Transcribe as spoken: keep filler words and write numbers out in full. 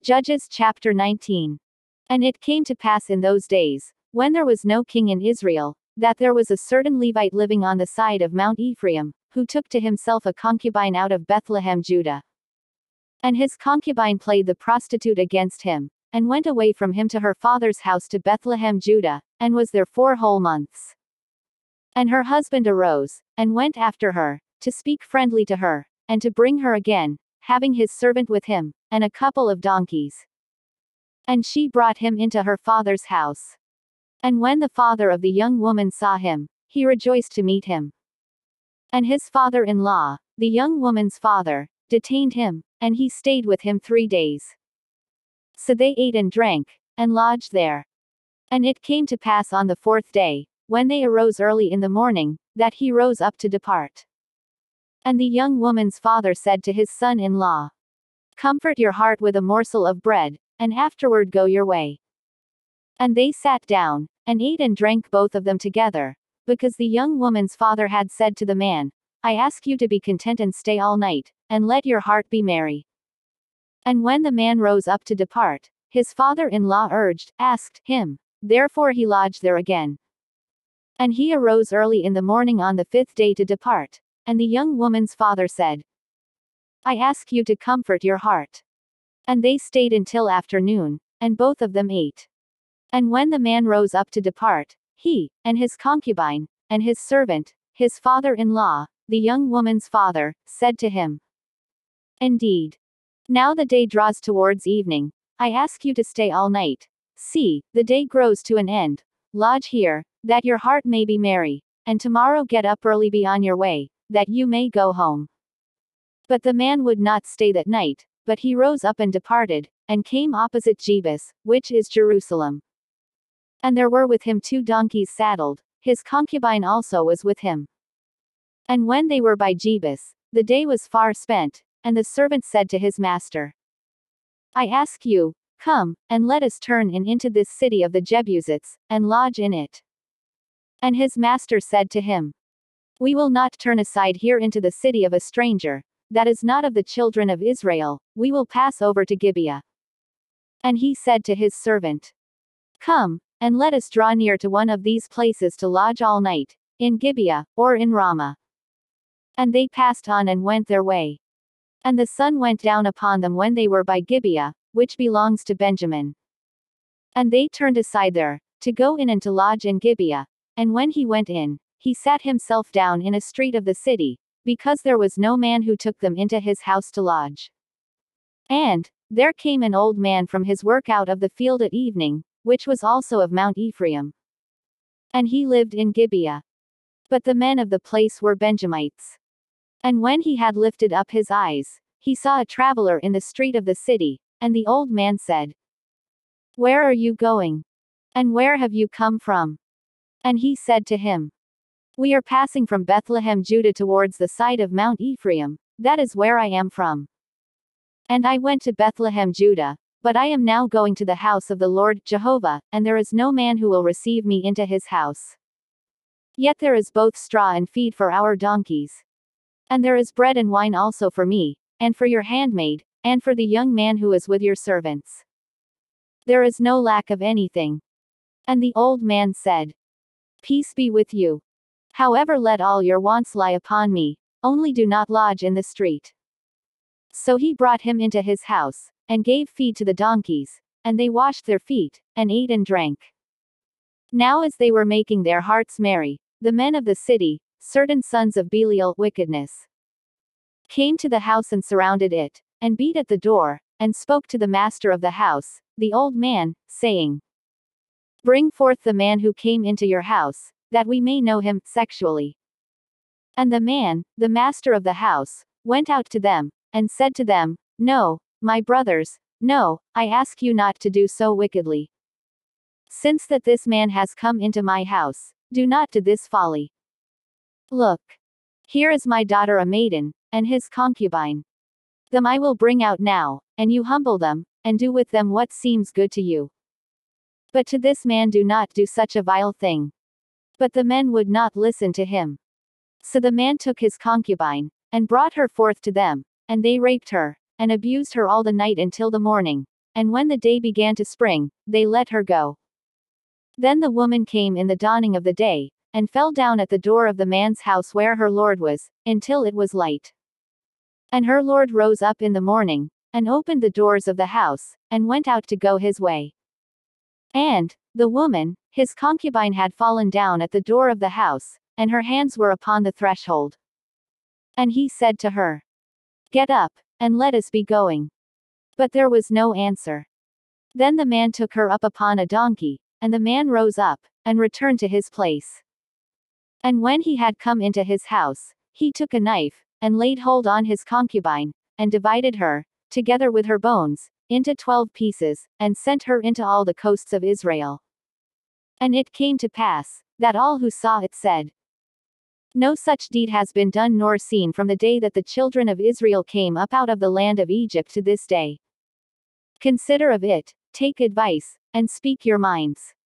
Judges chapter nineteen. And it came to pass in those days, when there was no king in Israel, that there was a certain Levite living on the side of Mount Ephraim, who took to himself a concubine out of Bethlehem, Judah. And his concubine played the prostitute against him, and went away from him to her father's house to Bethlehem, Judah, and was there four whole months. And her husband arose, and went after her, to speak friendly to her, and to bring her again, having his servant with him, and a couple of donkeys. And she brought him into her father's house. And when the father of the young woman saw him, he rejoiced to meet him. And his father-in-law, the young woman's father, detained him, and he stayed with him three days. So they ate and drank, and lodged there. And it came to pass on the fourth day, when they arose early in the morning, that he rose up to depart. And the young woman's father said to his son-in-law, "Comfort your heart with a morsel of bread, and afterward go your way." And they sat down, and ate and drank both of them together, because the young woman's father had said to the man, "I ask you to be content and stay all night, and let your heart be merry." And when the man rose up to depart, his father-in-law urged, asked him, therefore he lodged there again. And he arose early in the morning on the fifth day to depart, and the young woman's father said, "I ask you to comfort your heart." And they stayed until afternoon, and both of them ate. And when the man rose up to depart, he, and his concubine, and his servant, his father-in-law, the young woman's father, said to him, "Indeed, now the day draws towards evening. I ask you to stay all night. See, the day grows to an end. Lodge here, that your heart may be merry, and tomorrow get up early, be on your way, that you may go home." But the man would not stay that night, but he rose up and departed, and came opposite Jebus, which is Jerusalem. And there were with him two donkeys saddled, his concubine also was with him. And when they were by Jebus, the day was far spent, and the servant said to his master, "I ask you, come, and let us turn in into this city of the Jebusites, and lodge in it." And his master said to him, "We will not turn aside here into the city of a stranger, that is not of the children of Israel, we will pass over to Gibeah." And he said to his servant, "Come, and let us draw near to one of these places to lodge all night, in Gibeah, or in Ramah." And they passed on and went their way. And the sun went down upon them when they were by Gibeah, which belongs to Benjamin. And they turned aside there, to go in and to lodge in Gibeah. And when he went in, he sat himself down in a street of the city, because there was no man who took them into his house to lodge. And there came an old man from his work out of the field at evening, which was also of Mount Ephraim. And he lived in Gibeah. But the men of the place were Benjamites. And when he had lifted up his eyes, he saw a traveler in the street of the city, and the old man said, "Where are you going? And where have you come from?" And he said to him, "We are passing from Bethlehem, Judah towards the side of Mount Ephraim, that is where I am from. And I went to Bethlehem, Judah, but I am now going to the house of the Lord Jehovah, and there is no man who will receive me into his house. Yet there is both straw and feed for our donkeys. And there is bread and wine also for me, and for your handmaid, and for the young man who is with your servants. There is no lack of anything." And the old man said, "Peace be with you. However, let all your wants lie upon me, only do not lodge in the street." So he brought him into his house, and gave feed to the donkeys, and they washed their feet, and ate and drank. Now as they were making their hearts merry, the men of the city, certain sons of Belial, wickedness, came to the house and surrounded it, and beat at the door, and spoke to the master of the house, the old man, saying, "Bring forth the man who came into your house, that we may know him sexually." And the man, the master of the house, went out to them, and said to them, "No, my brothers, no, I ask you not to do so wickedly. Since that this man has come into my house, do not do this folly. Look, here is my daughter a maiden, and his concubine. Them I will bring out now, and you humble them, and do with them what seems good to you. But to this man do not do such a vile thing." But the men would not listen to him. So the man took his concubine, and brought her forth to them, and they raped her, and abused her all the night until the morning, and when the day began to spring, they let her go. Then the woman came in the dawning of the day, and fell down at the door of the man's house where her lord was, until it was light. And her lord rose up in the morning, and opened the doors of the house, and went out to go his way. And, the woman, his concubine, had fallen down at the door of the house, and her hands were upon the threshold. And he said to her, "Get up, and let us be going." But there was no answer. Then the man took her up upon a donkey, and the man rose up, and returned to his place. And when he had come into his house, he took a knife, and laid hold on his concubine, and divided her, together with her bones, into twelve pieces, and sent her into all the coasts of Israel. And it came to pass, that all who saw it said, "No such deed has been done nor seen from the day that the children of Israel came up out of the land of Egypt to this day. Consider of it, take advice, and speak your minds."